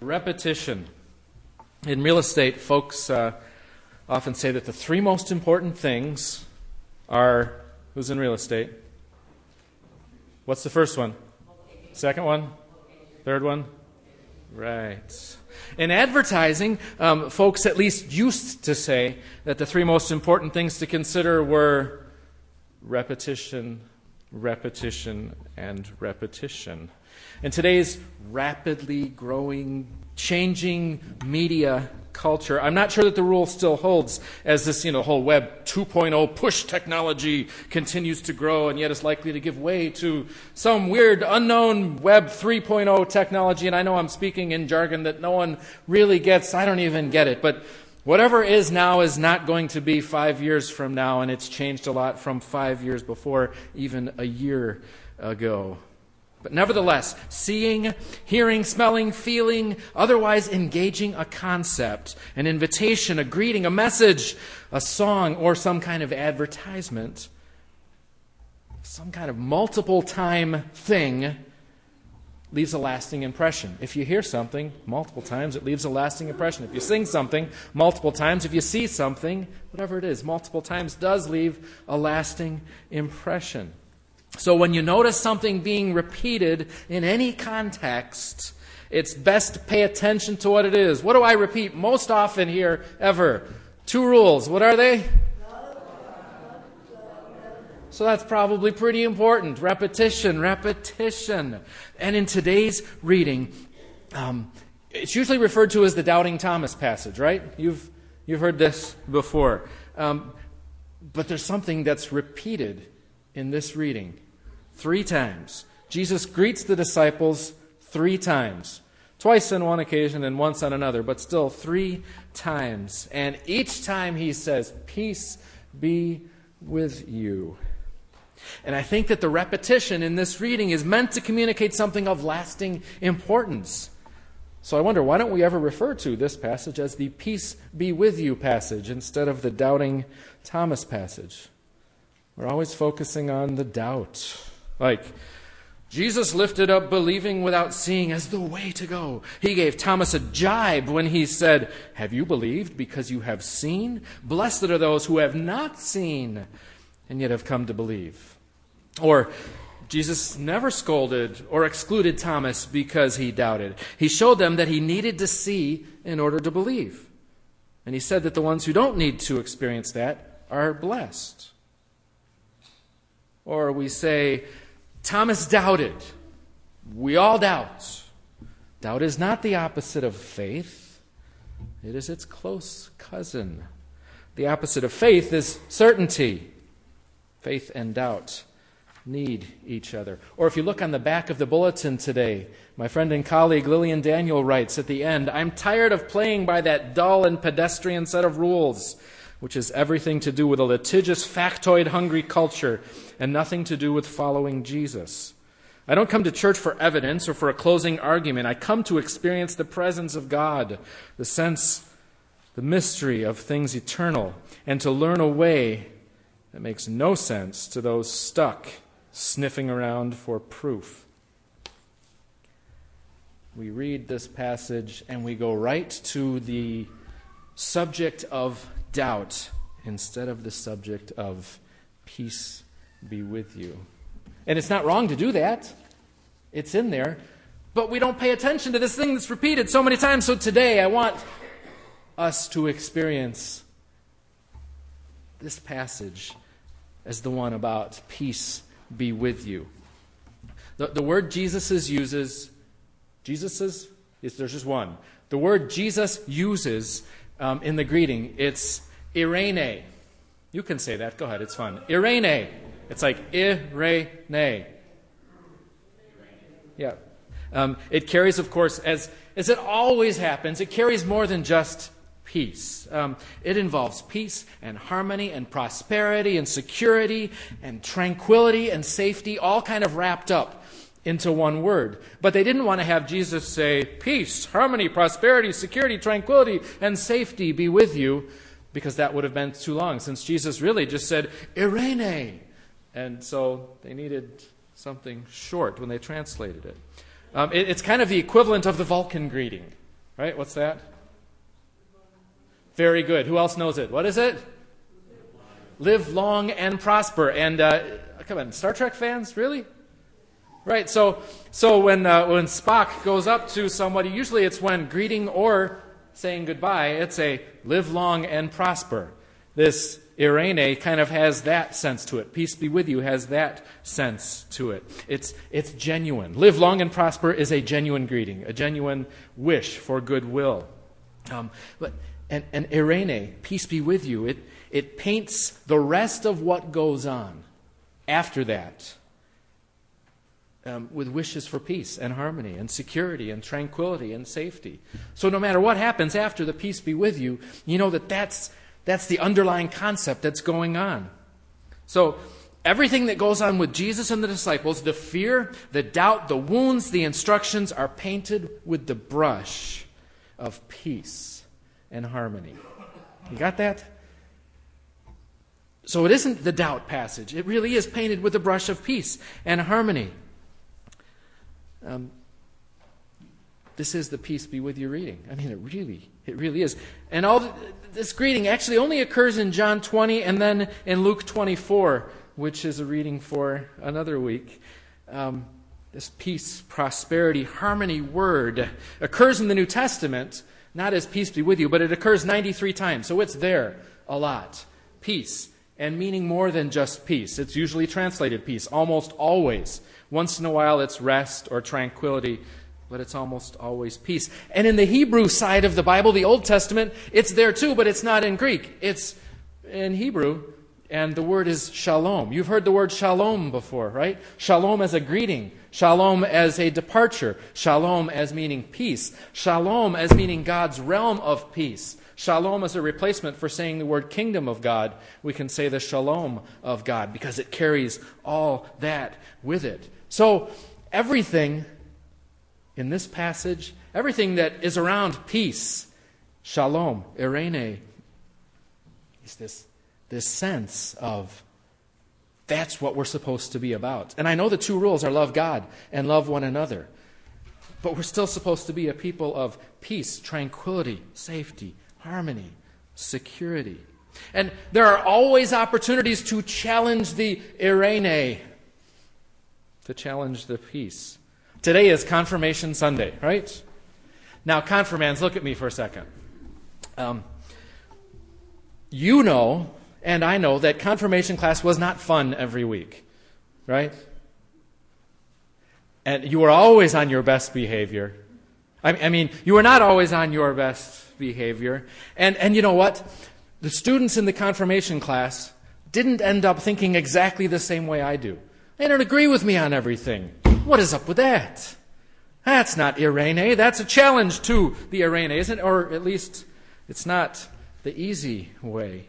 Repetition. In real estate, folks often say that the three most important things are, who's in real estate? What's the first one? Second one? Third one? Right. In advertising, folks at least used to say that the three most important things to consider were repetition, repetition, and repetition. In today's rapidly growing, changing media culture, I'm not sure that the rule still holds as this, whole Web 2.0 push technology continues to grow and yet is likely to give way to some weird unknown Web 3.0 technology. And I know I'm speaking in jargon that no one really gets. I don't even get it. But whatever is now is not going to be 5 years from now, and it's changed a lot from 5 years before, even a year ago. But nevertheless, seeing, hearing, smelling, feeling, otherwise engaging a concept, an invitation, a greeting, a message, a song, or some kind of advertisement, some kind of multiple time thing leaves a lasting impression. If you hear something multiple times, it leaves a lasting impression. If you sing something multiple times, if you see something, whatever it is, multiple times does leave a lasting impression. So when you notice something being repeated in any context, it's best to pay attention to what it is. What do I repeat most often here ever? 2 rules. What are they? So that's probably pretty important. Repetition, repetition. And in today's reading, it's usually referred to as the Doubting Thomas passage, right? You've heard this before. But there's something that's repeated in this reading 3 times. Jesus greets the disciples 3 times. Twice on one occasion and once on another, but still 3 times. And each time he says, "Peace be with you." And I think that the repetition in this reading is meant to communicate something of lasting importance. So I wonder, why don't we ever refer to this passage as the "Peace be with you" passage instead of the Doubting Thomas passage? We're always focusing on the doubt. Like, Jesus lifted up believing without seeing as the way to go. He gave Thomas a jibe when he said, "Have you believed because you have seen? Blessed are those who have not seen and yet have come to believe." Or Jesus never scolded or excluded Thomas because he doubted. He showed them that he needed to see in order to believe. And he said that the ones who don't need to experience that are blessed. Or we say, Thomas doubted. We all doubt. Doubt is not the opposite of faith. It is its close cousin. The opposite of faith is certainty. Faith and doubt need each other. Or if you look on the back of the bulletin today, my friend and colleague Lillian Daniel writes at the end, "I'm tired of playing by that dull and pedestrian set of rules, which has everything to do with a litigious, factoid-hungry culture and nothing to do with following Jesus. I don't come to church for evidence or for a closing argument. I come to experience the presence of God, the sense, the mystery of things eternal, and to learn a way that makes no sense to those stuck sniffing around for proof." We read this passage and we go right to the subject of doubt instead of the subject of peace be with you. And it's not wrong to do that. It's in there. But we don't pay attention to this thing that's repeated so many times. So today I want us to experience this passage as the one about peace be with you. The word there's just one. The word Jesus uses in the greeting, it's irene. You can say that. Go ahead. It's fun. Irene. It's like irene. Yeah. It carries, of course, as it always happens, it carries more than just peace. It involves peace and harmony and prosperity and security and tranquility and safety, all kind of wrapped up into one word. But they didn't want to have Jesus say, "Peace, harmony, prosperity, security, tranquility, and safety be with you," because that would have been too long, since Jesus really just said, "Irene." And so they needed something short when they translated it. It's kind of the equivalent of the Vulcan greeting. Right? What's that? Very good. Who else knows it? What is it? Live long and prosper. And come on, Star Trek fans, really? Right. So when Spock goes up to somebody, usually it's when greeting or saying goodbye. It's a live long and prosper. This Irene kind of has that sense to it. Peace be with you has that sense to it. It's genuine. Live long and prosper is a genuine greeting, a genuine wish for goodwill. And Irene, peace be with you, it paints the rest of what goes on after that with wishes for peace and harmony and security and tranquility and safety. So no matter what happens after the peace be with you, you know that's the underlying concept that's going on. So everything that goes on with Jesus and the disciples, the fear, the doubt, the wounds, the instructions are painted with the brush of peace and harmony. You got that? So it isn't the doubt passage. It really is painted with the brush of peace and harmony. This is the peace be with you reading. I mean, it really is. And all this greeting actually only occurs in John 20 and then in Luke 24, which is a reading for another week. This peace, prosperity, harmony word occurs in the New Testament, not as peace be with you, but it occurs 93 times. So it's there a lot. Peace, and meaning more than just peace. It's usually translated peace, almost always. Once in a while it's rest or tranquility, but it's almost always peace. And in the Hebrew side of the Bible, the Old Testament, it's there too, but it's not in Greek. It's in Hebrew, and the word is shalom. You've heard the word shalom before, right? Shalom as a greeting. Shalom as a departure. Shalom as meaning peace. Shalom as meaning God's realm of peace. Shalom as a replacement for saying the word kingdom of God. We can say the shalom of God because it carries all that with it. So everything in this passage, everything that is around peace, shalom, Irene, is this sense of that's what we're supposed to be about. And I know the two rules are love God and love one another. But we're still supposed to be a people of peace, tranquility, safety, harmony, security. And there are always opportunities to challenge the Irene, to challenge the peace. Today is Confirmation Sunday, right? Now, confirmands, look at me for a second. You know, and I know, that confirmation class was not fun every week, right? And you were always on your best behavior. I mean, you were not always on your best behavior. And you know what? The students in the confirmation class didn't end up thinking exactly the same way I do. They don't agree with me on everything. What is up with that? That's not Irene. That's a challenge to the Irene, isn't it? Or at least it's not the easy way.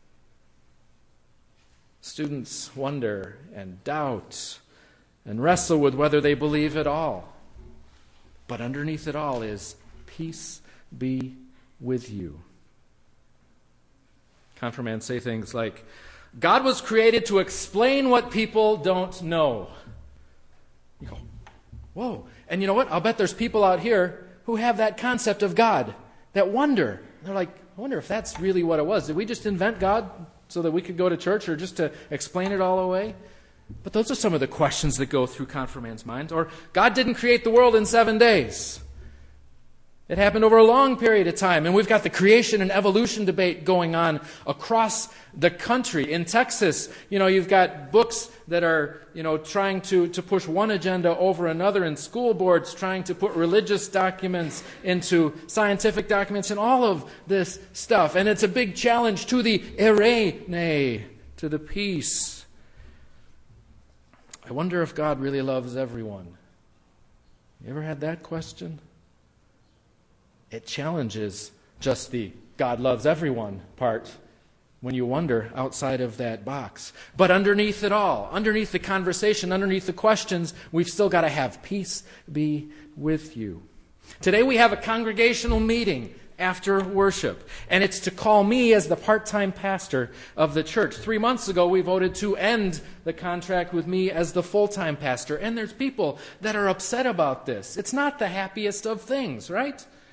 Students wonder and doubt and wrestle with whether they believe at all. But underneath it all is peace be with you. Confirmands say things like, God was created to explain what people don't know. You go, whoa. And you know what? I'll bet there's people out here who have that concept of God, that wonder. They're like, I wonder if that's really what it was. Did we just invent God so that we could go to church, or just to explain it all away? But those are some of the questions that go through confirmands' minds. Or God didn't create the world in 7 days. It happened over a long period of time. And we've got the creation and evolution debate going on across the country. In Texas, you've got books that are, trying to push one agenda over another, and school boards trying to put religious documents into scientific documents and all of this stuff. And it's a big challenge to the Irene, to the peace. I wonder if God really loves everyone. You ever had that question? It challenges just the God loves everyone part when you wonder outside of that box. But underneath it all, underneath the conversation, underneath the questions, we've still got to have peace be with you. Today we have a congregational meeting after worship, and it's to call me as the part-time pastor of the church. 3 months ago, we voted to end the contract with me as the full-time pastor, and there's people that are upset about this. It's not the happiest of things, right?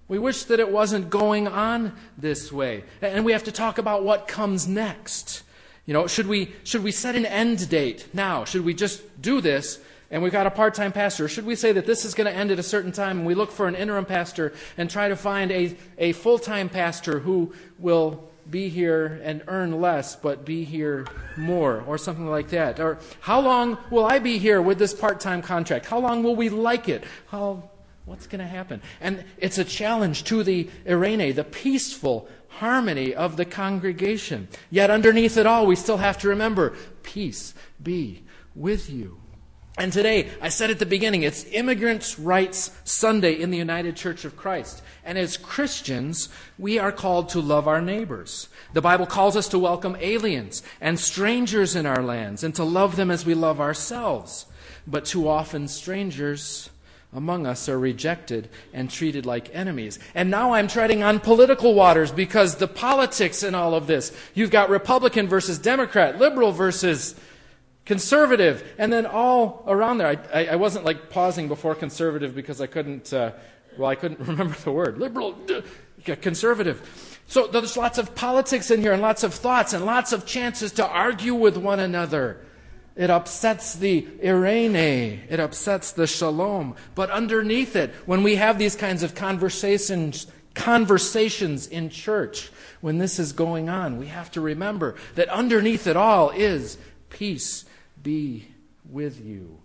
We wish that it wasn't going on this way. And we have to talk about what comes next. Should we set an end date now? Should we just do this and we've got a part-time pastor? Or should we say that this is going to end at a certain time and we look for an interim pastor and try to find a full-time pastor who will be here and earn less but be here more, or something like that? Or how long will I be here with this part-time contract? How long will we like it? What's going to happen? And it's a challenge to the eirene, the peaceful harmony of the congregation. Yet underneath it all, we still have to remember, peace be with you. And today, I said at the beginning, it's Immigrants' Rights Sunday in the United Church of Christ. And as Christians, we are called to love our neighbors. The Bible calls us to welcome aliens and strangers in our lands and to love them as we love ourselves. But too often, strangers among us are rejected and treated like enemies. And now I'm treading on political waters because the politics in all of this, you've got Republican versus Democrat, liberal versus conservative, and then all around there. I wasn't pausing before conservative because I couldn't remember the word. Liberal, conservative. So there's lots of politics in here and lots of thoughts and lots of chances to argue with one another. It upsets the eirene. It upsets the shalom. But underneath it, when we have these kinds of conversations in church, when this is going on, we have to remember that underneath it all is peace be with you.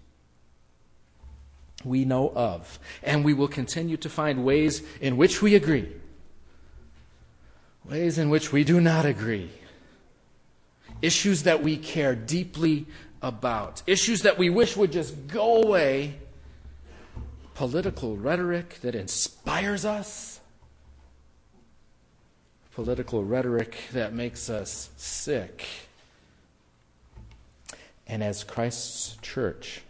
We know of, and we will continue to find ways in which we agree, ways in which we do not agree. Issues that we care deeply about. Issues that we wish would just go away. Political rhetoric that inspires us. Political rhetoric that makes us sick. And as Christ's church,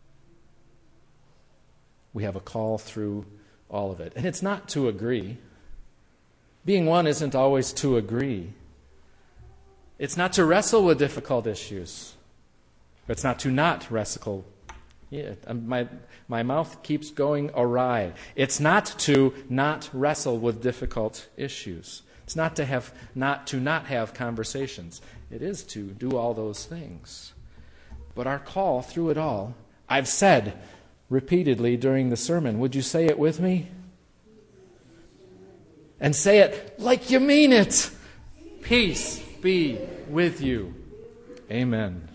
we have a call through all of it. And it's not to agree. Being one isn't always to agree. It's not to wrestle with difficult issues. It's not to not wrestle. Yeah, my mouth keeps going awry. It's not to not wrestle with difficult issues. It's not to not have conversations. It is to do all those things. But our call through it all, I've said repeatedly during the sermon, would you say it with me? And say it like you mean it. Peace be with you. Amen.